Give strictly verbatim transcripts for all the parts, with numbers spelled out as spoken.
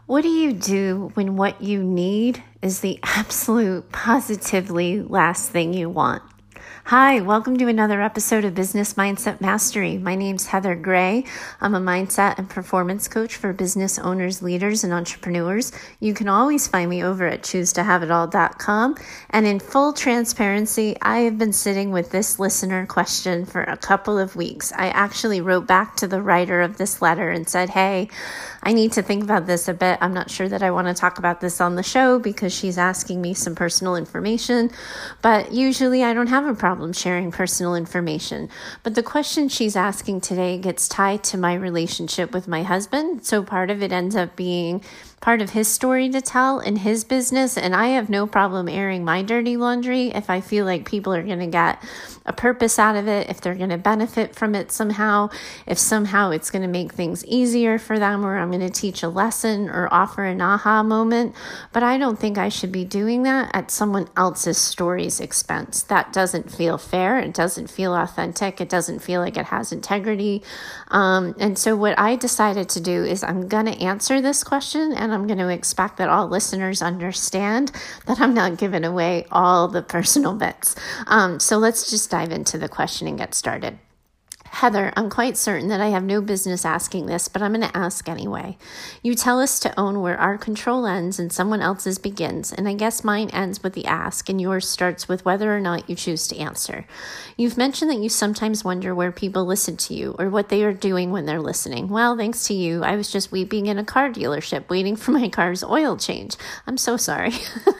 What do you do when what you need is the absolute positively last thing you want? Hi, welcome to another episode of Business Mindset Mastery. My name's Heather Gray. I'm a mindset and performance coach for business owners, leaders, and entrepreneurs. You can always find me over at choose to have it all dot com. And in full transparency, I have been sitting with this listener question for a couple of weeks. I actually wrote back to the writer of this letter and said, hey, I need to think about this a bit. I'm not sure that I want to talk about this on the show because she's asking me some personal information, but usually I don't have a problem sharing personal information. But the question she's asking today gets tied to my relationship with my husband. So part of it ends up being part of his story to tell in his business. And I have no problem airing my dirty laundry if I feel like people are going to get a purpose out of it, if they're going to benefit from it somehow, if somehow it's going to make things easier for them, or I'm going to teach a lesson or offer an aha moment. But I don't think I should be doing that at someone else's story's expense. That doesn't feel fair. It doesn't feel authentic. It doesn't feel like it has integrity. Um, and so what I decided to do is I'm going to answer this question, and I'm going to expect that all listeners understand that I'm not giving away all the personal bits. Um, so let's just dive into the question and get started. Heather, I'm quite certain that I have no business asking this, but I'm going to ask anyway. You tell us to own where our control ends and someone else's begins, and I guess mine ends with the ask and yours starts with whether or not you choose to answer. You've mentioned that you sometimes wonder where people listen to you or what they are doing when they're listening. Well, thanks to you, I was just weeping in a car dealership waiting for my car's oil change. I'm so sorry.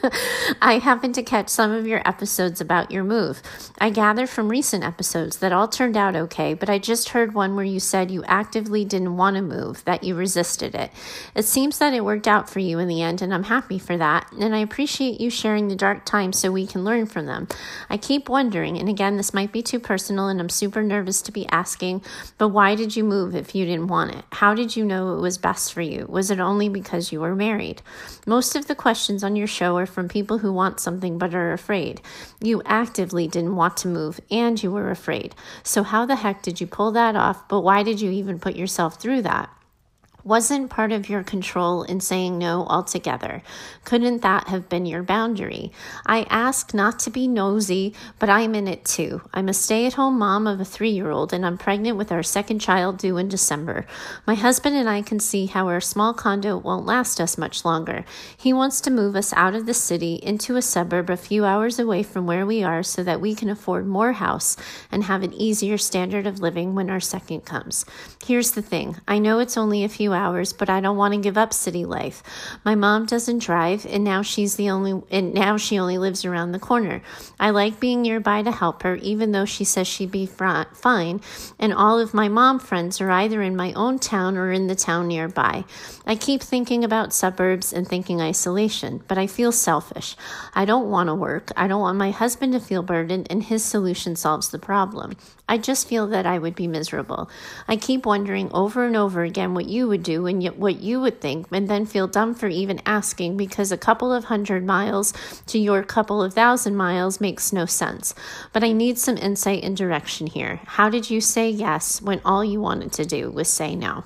I happened to catch some of your episodes about your move. I gather from recent episodes that all turned out okay, but I just heard one where you said you actively didn't want to move, that you resisted it. It seems that it worked out for you in the end, and I'm happy for that, and I appreciate you sharing the dark times so we can learn from them. I keep wondering, and again, this might be too personal, and I'm super nervous to be asking, but why did you move if you didn't want it? How did you know it was best for you? Was it only because you were married? Most of the questions on your show are from people who want something but are afraid. You actively didn't want to move, and you were afraid. So how the heck did you pull that off? But why did you even put yourself through that? Wasn't part of your control in saying no altogether? Couldn't that have been your boundary? I ask not to be nosy, but I'm in it too. I'm a stay-at-home mom of a three-year-old, and I'm pregnant with our second child due in December. My husband and I can see how our small condo won't last us much longer. He wants to move us out of the city into a suburb a few hours away from where we are so that we can afford more house and have an easier standard of living when our second comes. Here's the thing. I know it's only a few hours, but I don't want to give up city life. My mom doesn't drive, and now she's the only, and now she only lives around the corner. I like being nearby to help her, even though she says she'd be fr- fine, and all of my mom friends are either in my own town or in the town nearby. I keep thinking about suburbs and thinking isolation, but I feel selfish. I don't want to work. I don't want my husband to feel burdened, and his solution solves the problem. I just feel that I would be miserable. I keep wondering over and over again what you would do and yet what you would think, and then feel dumb for even asking because a couple of hundred miles to your couple of thousand miles makes no sense. But I need some insight and direction here. How did you say yes when all you wanted to do was say no?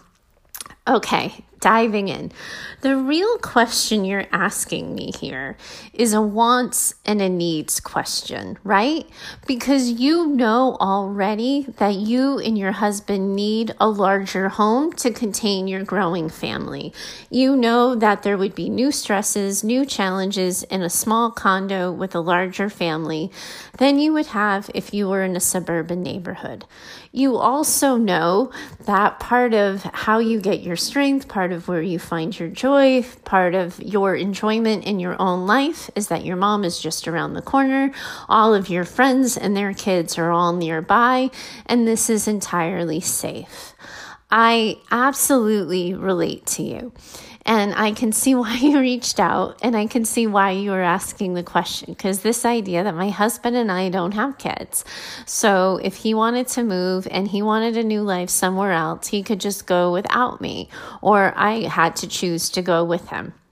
Okay, diving in. The real question you're asking me here is a wants and a needs question, right? Because you know already that you and your husband need a larger home to contain your growing family. You know that there would be new stresses, new challenges in a small condo with a larger family than you would have if you were in a suburban neighborhood. You also know that part of how you get your strength, part of where you find your joy, part of your enjoyment in your own life is that your mom is just around the corner. All of your friends and their kids are all nearby, and this is entirely safe. I absolutely relate to you. And I can see why you reached out, and I can see why you were asking the question, because this idea that my husband and I don't have kids. So if he wanted to move and he wanted a new life somewhere else, he could just go without me, or I had to choose to go with him.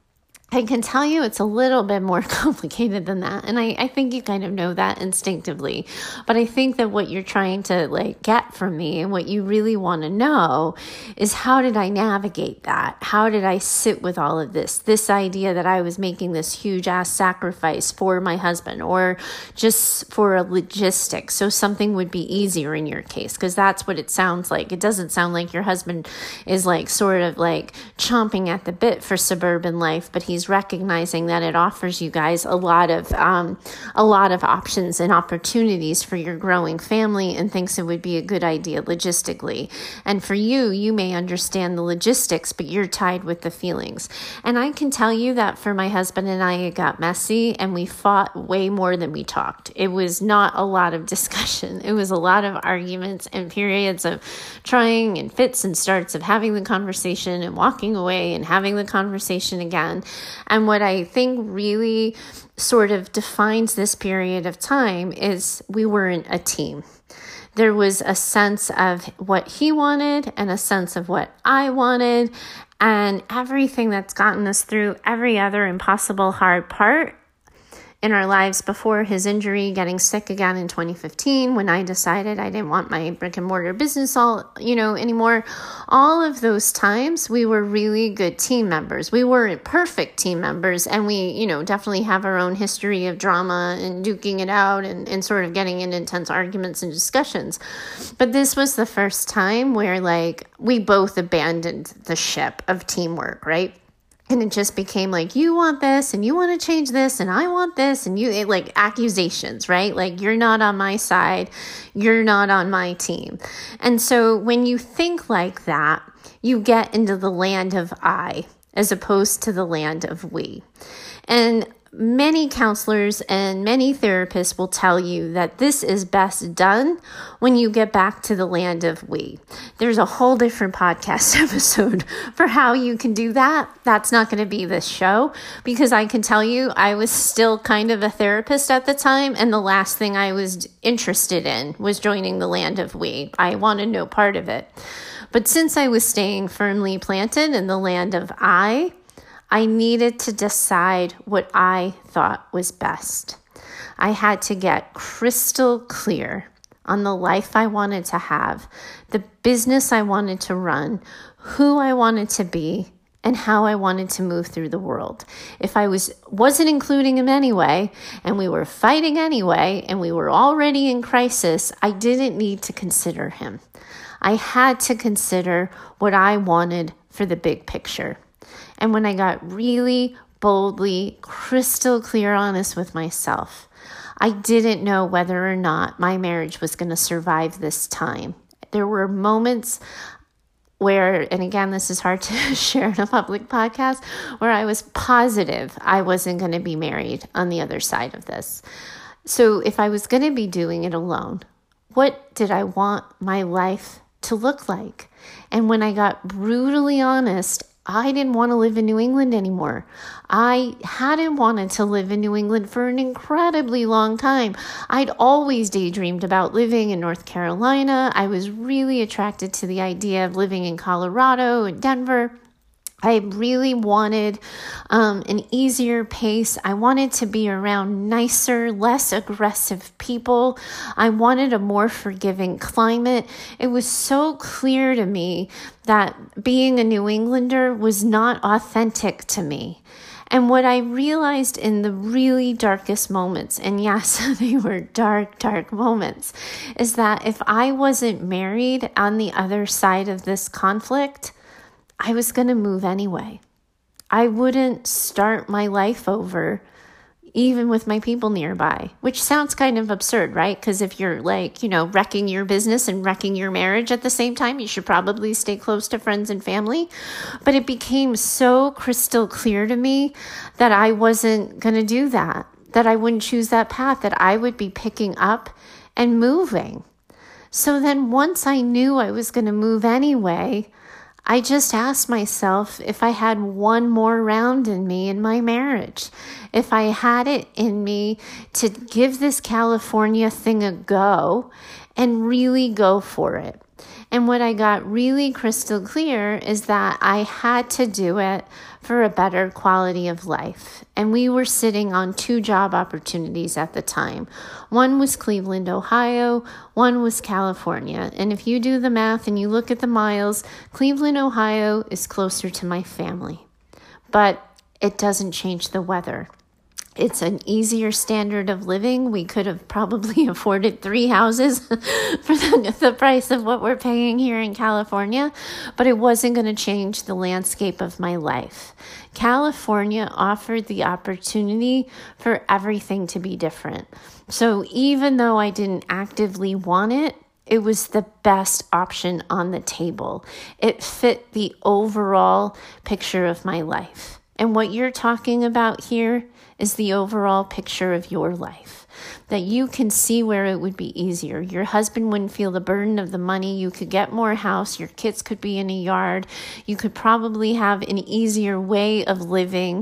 I can tell you it's a little bit more complicated than that. And I, I think you kind of know that instinctively. But I think that what you're trying to like get from me and what you really want to know is, how did I navigate that? How did I sit with all of this? This idea that I was making this huge ass sacrifice for my husband, or just for a logistics, so something would be easier in your case, because that's what it sounds like. It doesn't sound like your husband is like sort of like chomping at the bit for suburban life, but he's recognizing that it offers you guys a lot of um, a lot of options and opportunities for your growing family, and thinks it would be a good idea logistically. And for you, you may understand the logistics, but you're tied with the feelings. And I can tell you that for my husband and I, it got messy, and we fought way more than we talked. It was not a lot of discussion. It was a lot of arguments and periods of trying, and fits and starts of having the conversation and walking away and having the conversation again. And what I think really sort of defines this period of time is we weren't a team. There was a sense of what he wanted and a sense of what I wanted, and everything that's gotten us through every other impossible hard part in our lives before his injury, getting sick again in twenty fifteen, when I decided I didn't want my brick and mortar business all, you know, anymore. All of those times we were really good team members. We weren't perfect team members, and we, you know, definitely have our own history of drama and duking it out and, and sort of getting in intense arguments and discussions. But this was the first time where like we both abandoned the ship of teamwork, right? And it just became like, you want this and you want to change this and I want this, and you it, like accusations, right? Like, you're not on my side, you're not on my team. And so when you think like that, you get into the land of I as opposed to the land of we. And many counselors and many therapists will tell you that this is best done when you get back to the land of we. There's a whole different podcast episode for how you can do that. That's not going to be this show, because I can tell you I was still kind of a therapist at the time, and the last thing I was interested in was joining the land of we. I wanted no part of it. But since I was staying firmly planted in the land of I, I needed to decide what I thought was best. I had to get crystal clear on the life I wanted to have, the business I wanted to run, who I wanted to be, and how I wanted to move through the world. If I was, wasn't including him anyway, and we were fighting anyway, and we were already in crisis, I didn't need to consider him. I had to consider what I wanted for the big picture. And when I got really boldly, crystal clear honest with myself, I didn't know whether or not my marriage was going to survive this time. There were moments where, and again, this is hard to share in a public podcast, where I was positive I wasn't going to be married on the other side of this. So if I was going to be doing it alone, what did I want my life to look like? And when I got brutally honest, I didn't want to live in New England anymore. I hadn't wanted to live in New England for an incredibly long time. I'd always daydreamed about living in North Carolina. I was really attracted to the idea of living in Colorado and Denver. I really wanted um, an easier pace. I wanted to be around nicer, less aggressive people. I wanted a more forgiving climate. It was so clear to me that being a New Englander was not authentic to me. And what I realized in the really darkest moments, and yes, they were dark, dark moments, is that if I wasn't married on the other side of this conflict, I was going to move anyway. I wouldn't start my life over, even with my people nearby, which sounds kind of absurd, right? Because if you're like, you know, wrecking your business and wrecking your marriage at the same time, you should probably stay close to friends and family. But it became so crystal clear to me that I wasn't going to do that, that I wouldn't choose that path, that I would be picking up and moving. So then once I knew I was going to move anyway, I just asked myself if I had one more round in me in my marriage, if I had it in me to give this California thing a go and really go for it. And what I got really crystal clear is that I had to do it for a better quality of life. And we were sitting on two job opportunities at the time. One was Cleveland, Ohio. One was California. And if you do the math and you look at the miles, Cleveland, Ohio is closer to my family. But it doesn't change the weather. It's an easier standard of living. We could have probably afforded three houses for the, the price of what we're paying here in California, but it wasn't going to change the landscape of my life. California offered the opportunity for everything to be different. So even though I didn't actively want it, it was the best option on the table. It fit the overall picture of my life. And what you're talking about here is the overall picture of your life, that you can see where it would be easier. Your husband wouldn't feel the burden of the money. You could get more house. Your kids could be in a yard. You could probably have an easier way of living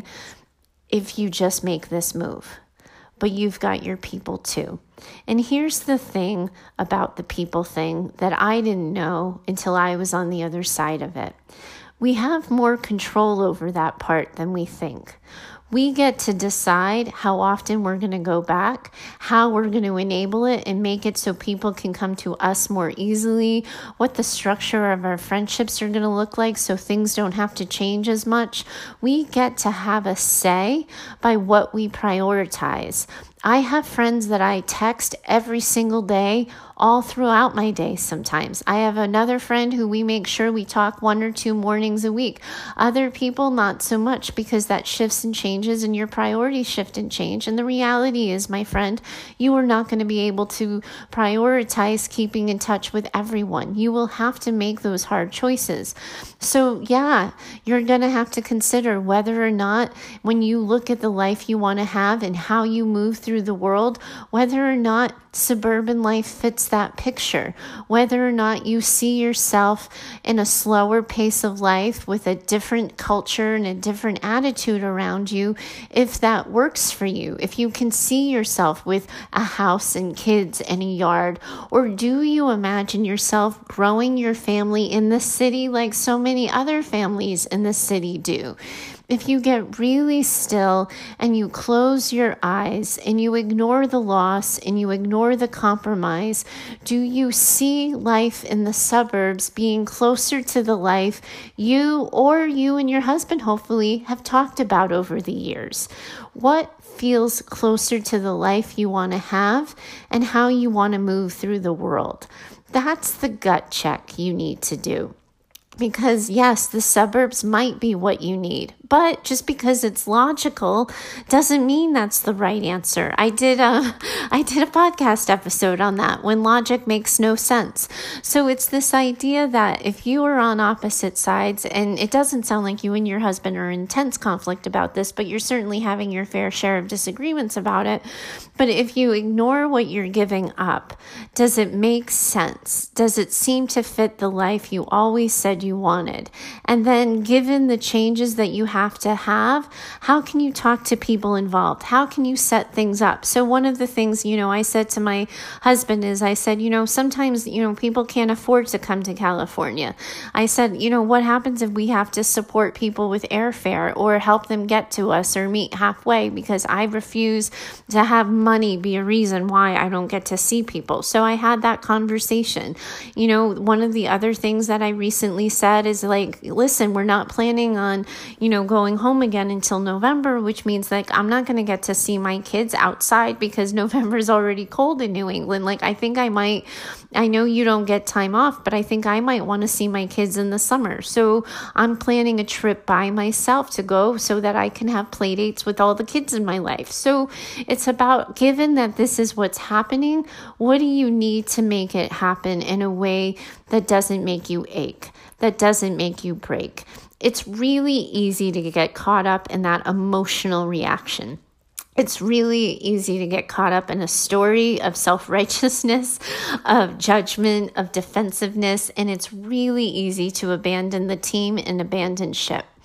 if you just make this move. But you've got your people too. And here's the thing about the people thing that I didn't know until I was on the other side of it. We have more control over that part than we think. We get to decide how often we're going to go back, how we're going to enable it and make it so people can come to us more easily, what the structure of our friendships are going to look like so things don't have to change as much. We get to have a say by what we prioritize. I have friends that I text every single day, all throughout my day sometimes. I have another friend who we make sure we talk one or two mornings a week. Other people, not so much, because that shifts and changes and your priorities shift and change. And the reality is, my friend, you are not going to be able to prioritize keeping in touch with everyone. You will have to make those hard choices. So yeah, you're going to have to consider whether or not, when you look at the life you want to have and how you move through the world, whether or not suburban life fits that picture, whether or not you see yourself in a slower pace of life with a different culture and a different attitude around you, if that works for you, if you can see yourself with a house and kids and a yard, or do you imagine yourself growing your family in the city like so many other families in the city do? If you get really still and you close your eyes and you ignore the loss and you ignore the compromise, do you see life in the suburbs being closer to the life you or you and your husband hopefully have talked about over the years? What feels closer to the life you want to have and how you want to move through the world? That's the gut check you need to do. Because yes, the suburbs might be what you need, but just because it's logical doesn't mean that's the right answer. I did a, I did a podcast episode on that, when logic makes no sense. So it's this idea that if you are on opposite sides, and it doesn't sound like you and your husband are in intense conflict about this, but you're certainly having your fair share of disagreements about it. But if you ignore what you're giving up, does it make sense? Does it seem to fit the life you always said you you wanted? And then given the changes that you have to have, how can you talk to people involved? How can you set things up? So one of the things, you know, I said to my husband is I said, you know, sometimes, you know, people can't afford to come to California. I said, you know, what happens if we have to support people with airfare or help them get to us or meet halfway, because I refuse to have money be a reason why I don't get to see people. So I had that conversation. You know, one of the other things that I recently said is like, listen, we're not planning on, you know, going home again until November, which means like I'm not going to get to see my kids outside because November is already cold in New England. Like I think I might, I know you don't get time off, but I think I might want to see my kids in the summer. So I'm planning a trip by myself to go so that I can have play dates with all the kids in my life. So it's about, given that this is what's happening, what do you need to make it happen in a way that doesn't make you ache, that doesn't make you break? It's really easy to get caught up in that emotional reaction. It's really easy to get caught up in a story of self-righteousness, of judgment, of defensiveness, and it's really easy to abandon the team and abandon ship.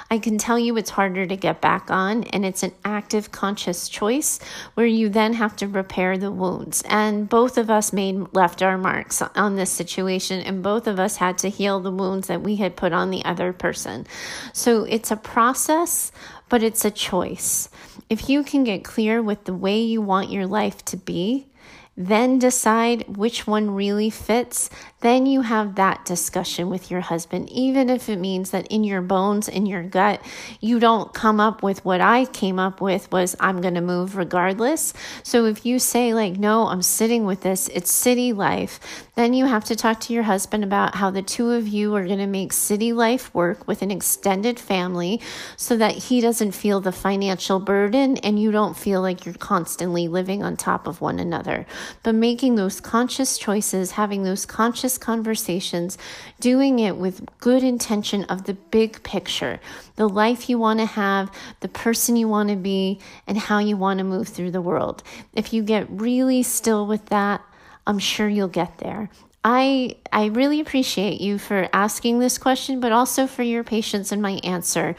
I can tell you it's harder to get back on, and it's an active, conscious choice where you then have to repair the wounds. And both of us made left our marks on this situation, and both of us had to heal the wounds that we had put on the other person. So it's a process, but it's a choice. If you can get clear with the way you want your life to be, then decide which one really fits, then you have that discussion with your husband, even if it means that in your bones, in your gut, you don't come up with what I came up with was I'm going to move regardless. So if you say like, no, I'm sitting with this, it's city life, then you have to talk to your husband about how the two of you are going to make city life work with an extended family so that he doesn't feel the financial burden and you don't feel like you're constantly living on top of one another. But making those conscious choices, having those conscious conversations, doing it with good intention of the big picture, the life you want to have, the person you want to be, and how you want to move through the world. If you get really still with that, I'm sure you'll get there. I I really appreciate you for asking this question, but also for your patience in my answer.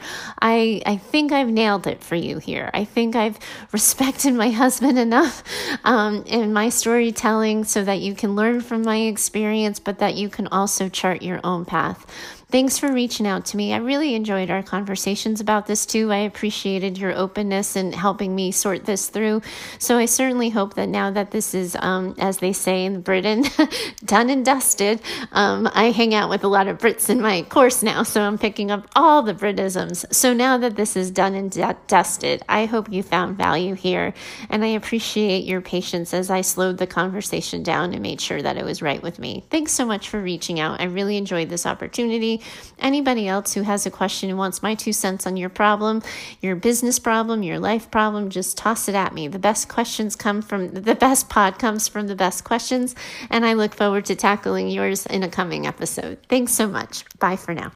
I I think I've nailed it for you here. I think I've respected my husband enough um, in my storytelling so that you can learn from my experience, but that you can also chart your own path. Thanks for reaching out to me. I really enjoyed our conversations about this too. I appreciated your openness in helping me sort this through. So I certainly hope that now that this is, um, as they say in Britain, done and dusted, um, I hang out with a lot of Brits in my course now, so I'm picking up all the Britisms. So now that this is done and d- dusted, I hope you found value here. And I appreciate your patience as I slowed the conversation down and made sure that it was right with me. Thanks so much for reaching out. I really enjoyed this opportunity. Anybody else who has a question and wants my two cents on your problem, your business problem, your life problem, just toss it at me. The best questions come from, the best pod comes from the best questions, and I look forward to tackling yours in a coming episode. Thanks so much. Bye for now.